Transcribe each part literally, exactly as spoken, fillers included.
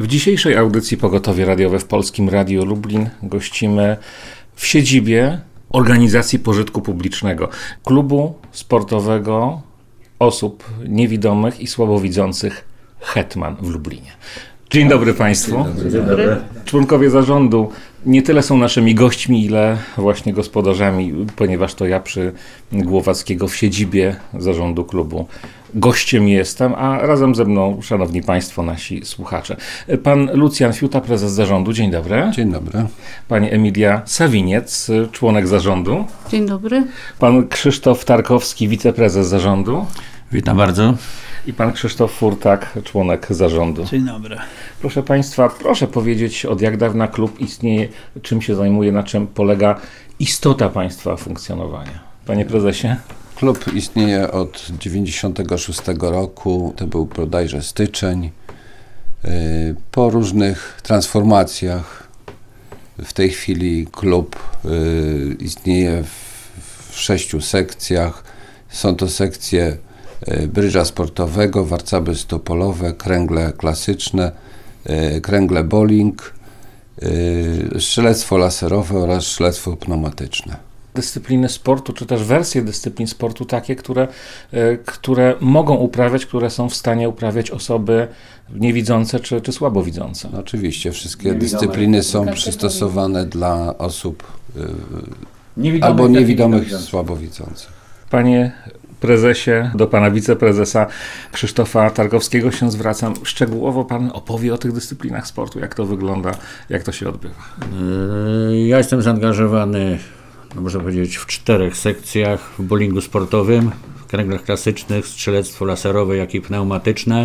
W dzisiejszej audycji Pogotowie Radiowe w Polskim Radiu Lublin gościmy w siedzibie Organizacji Pożytku Publicznego, klubu sportowego osób niewidomych i słabowidzących Hetman w Lublinie. Dzień dobry Państwu. Dzień dobry. Dzień dobry. Członkowie zarządu nie tyle są naszymi gośćmi, ile właśnie gospodarzami, ponieważ to ja przy Głowackiego w siedzibie zarządu klubu gościem jestem, a razem ze mną, szanowni Państwo, nasi słuchacze. Pan Lucjan Fiuta, prezes zarządu. Dzień dobry. Dzień dobry. Pani Emilia Sawiniec, członek zarządu. Dzień dobry. Pan Krzysztof Tarkowski, wiceprezes zarządu. Witam bardzo. I pan Krzysztof Furtak, członek zarządu. Dzień dobry. Proszę Państwa, proszę powiedzieć, od jak dawna klub istnieje, czym się zajmuje, na czym polega istota Państwa funkcjonowania. Panie prezesie? Klub istnieje od dziewięćdziesiątego szóstego roku, to był bodajże styczeń. Po różnych transformacjach w tej chwili klub istnieje w sześciu sekcjach. Są to sekcje brydża sportowego, warcaby stopolowe, kręgle klasyczne, kręgle bowling, strzelectwo laserowe oraz strzelectwo pneumatyczne. Dyscypliny sportu, czy też wersje dyscyplin sportu takie, które, które mogą uprawiać, które są w stanie uprawiać osoby niewidzące czy, czy słabowidzące. No oczywiście, wszystkie Niewidome. dyscypliny są przystosowane dla osób niewidomych, albo niewidomych słabowidzących. Panie prezesie, do pana wiceprezesa Krzysztofa Tarkowskiego się zwracam. Szczegółowo pan opowie o tych dyscyplinach sportu, jak to wygląda, jak to się odbywa. Ja jestem zaangażowany, no można powiedzieć, w czterech sekcjach: w bowlingu sportowym, w kręglach klasycznych, strzelectwo laserowe, jak i pneumatyczne.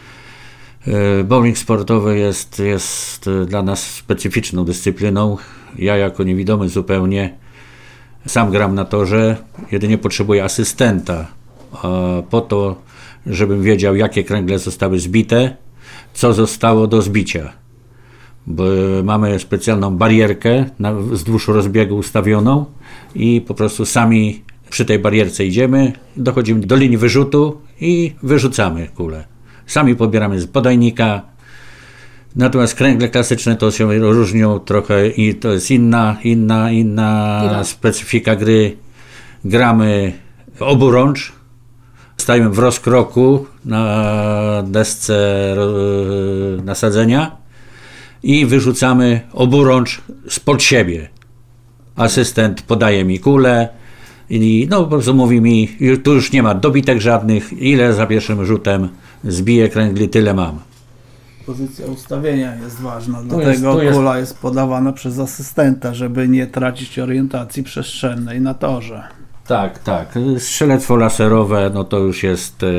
Bowling sportowy jest, jest dla nas specyficzną dyscypliną. Ja jako niewidomy zupełnie sam gram na torze, jedynie potrzebuję asystenta po to, żebym wiedział, jakie kręgle zostały zbite, co zostało do zbicia. Bo mamy specjalną barierkę na, wzdłuż rozbiegu ustawioną i po prostu sami przy tej barierce idziemy, dochodzimy do linii wyrzutu i wyrzucamy kulę. Sami pobieramy z podajnika. Natomiast kręgle klasyczne to się różnią trochę i to jest inna, inna, inna Gra. specyfika gry. Gramy oburącz, stajemy w rozkroku na desce nasadzenia i wyrzucamy oburącz spod siebie. Asystent podaje mi kulę i no po prostu mówi mi, tu już nie ma dobitek żadnych, ile za pierwszym rzutem zbiję kręgli, tyle mam. Pozycja ustawienia jest ważna, Tu dlatego jest, tu jest... kula jest podawana przez asystenta, żeby nie tracić orientacji przestrzennej na torze. Tak, tak. Strzelectwo laserowe, no to już jest e,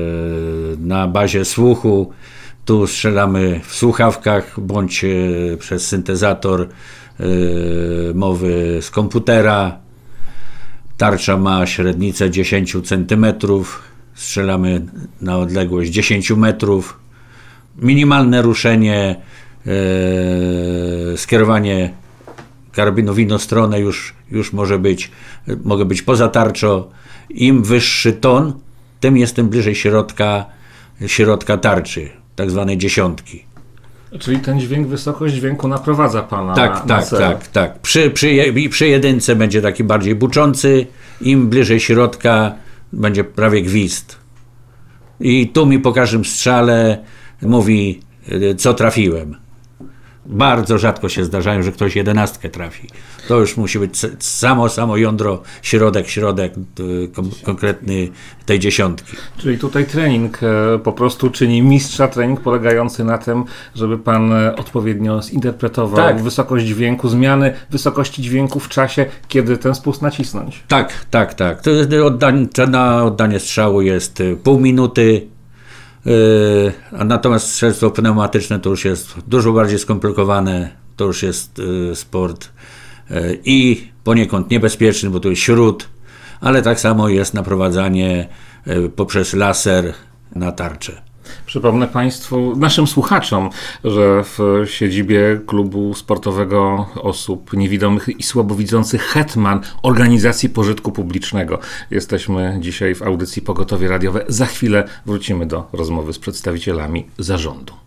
na bazie słuchu. Tu strzelamy w słuchawkach bądź e, przez syntezator e, mowy z komputera. Tarcza ma średnicę dziesięć centymetrów. Strzelamy na odległość dziesięć metrów. Minimalne ruszenie, e, skierowanie karabinu w inną stronę już, już może być, mogę być poza tarczą. Im wyższy ton, tym jestem bliżej środka, środka tarczy, tak zwanej dziesiątki. Czyli ten dźwięk, wysokość dźwięku naprowadza pana tak, na, tak, na cel. Tak, tak. Przy, przy, przy jedynce będzie taki bardziej buczący, im bliżej środka będzie prawie gwizd. I tu mi po każdym strzale mówi, co trafiłem. Bardzo rzadko się zdarzają, że ktoś jedenastkę trafi. To już musi być samo, samo jądro, środek, środek kom, konkretny tej dziesiątki. Czyli tutaj trening e, po prostu czyni mistrza, trening polegający na tym, żeby pan odpowiednio zinterpretował tak. wysokość dźwięku, zmiany wysokości dźwięku w czasie, kiedy ten spust nacisnąć. Tak, tak, tak. To jest oddanie, na oddanie strzału jest pół minuty. Yy, a natomiast strzelectwo pneumatyczne to już jest dużo bardziej skomplikowane, to już jest yy, sport yy, i poniekąd niebezpieczny, bo to jest śrut, ale tak samo jest naprowadzanie yy, poprzez laser na tarczę. Przypomnę Państwu, naszym słuchaczom, że w siedzibie klubu sportowego osób niewidomych i słabowidzących Hetman, Organizacji Pożytku Publicznego. Jesteśmy dzisiaj w audycji Pogotowie Radiowe. Za chwilę wrócimy do rozmowy z przedstawicielami zarządu.